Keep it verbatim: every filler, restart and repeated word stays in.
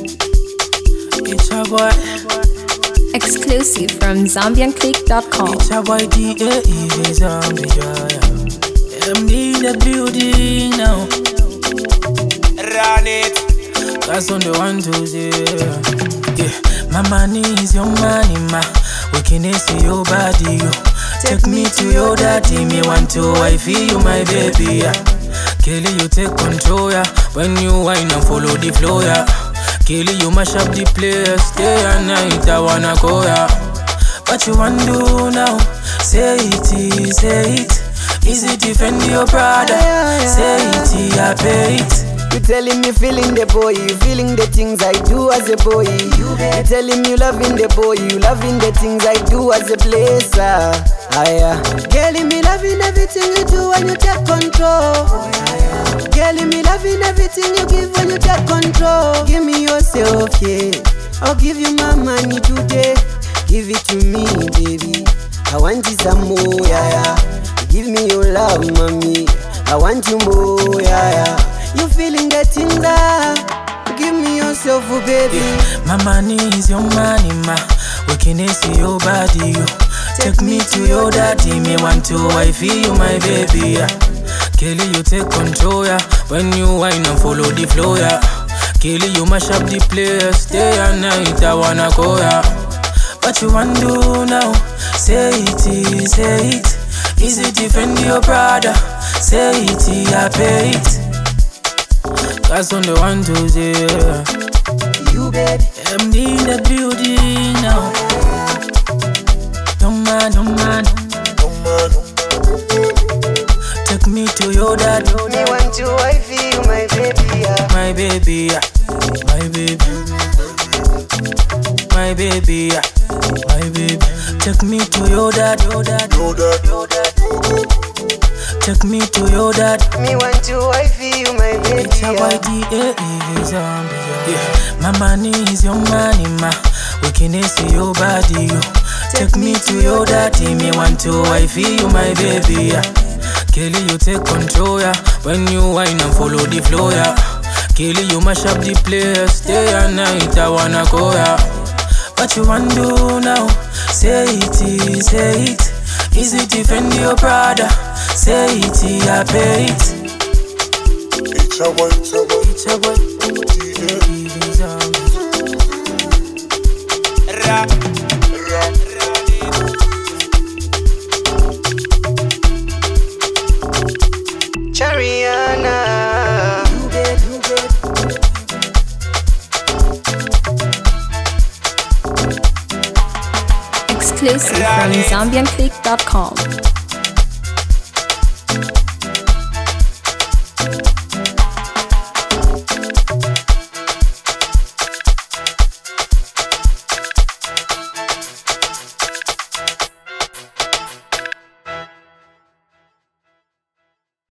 It's a boy. Exclusive from Zambian Click dot com. It's a boy D A E Zambia. M D in the building now. Run it. That's on the one to say. Yeah, my money is your money, ma. We can see your body, you. Take me to your daddy, me want to wife you, my baby, yeah. Kelly, you take control, yeah. When you whine and follow the flow, yeah. Kelly, you mash up the place, day and night, I wanna go, yeah. What you wanna do now? Say it, say it. Is it defend your brother? Say it, I pay it. You telling me feeling the boy, you feeling the things I do as a boy. You telling me you loving the boy, you loving the things I do as a placer. Aya, girl, me loving everything you do when you take control. Girl, me loving everything you give when you take control. Give me yourself, yeah. I'll give you my money today. Give it to me, baby. I want you some more, yeah, yeah. Give me your love, mommy. I want you more, yeah, yeah. You feeling the things that give me yourself, oh baby. Yeah. My money is your money, ma. We can see your body, you. Take me to your daddy, me want to wife you, my baby, yeah. Kelly, you take control, yeah. When you whine and follow the flow, yeah. Kelly, you mash up the place, day and night, I wanna go, yeah. What you wanna do now? Say it, say it. Is it defend your brother? Say it, I pay it. That's on the one to say, yeah. You baby, M D in the building now. No man, no man. Take me to your dad. me want to wife you, my baby, yeah. My baby, yeah. My baby. My baby, yeah. My baby. Take me to your dad. Your dad. Your dad. Your dad. Take me to your dad. Me want to wife you, my baby, It's a yeah. Y D A E Zambia. Yeah, my money is your money, ma. We can see your body, you. Take me to your daddy, me want to wife you, my baby, yeah. Kelly, you take control, yeah. When you whine and follow the flow, yeah. Kelly, you mash up the place, day and night, I wanna go, yeah. What you wanna do now? Say it, say it. Is it defend your brother? Say it, I pay it. It's a boy, it's a boy. It's a boy. D A E Zambia. Ra, ra, run it. Chariana. You babe, you babe. Exclusive from Zambian Click dot com.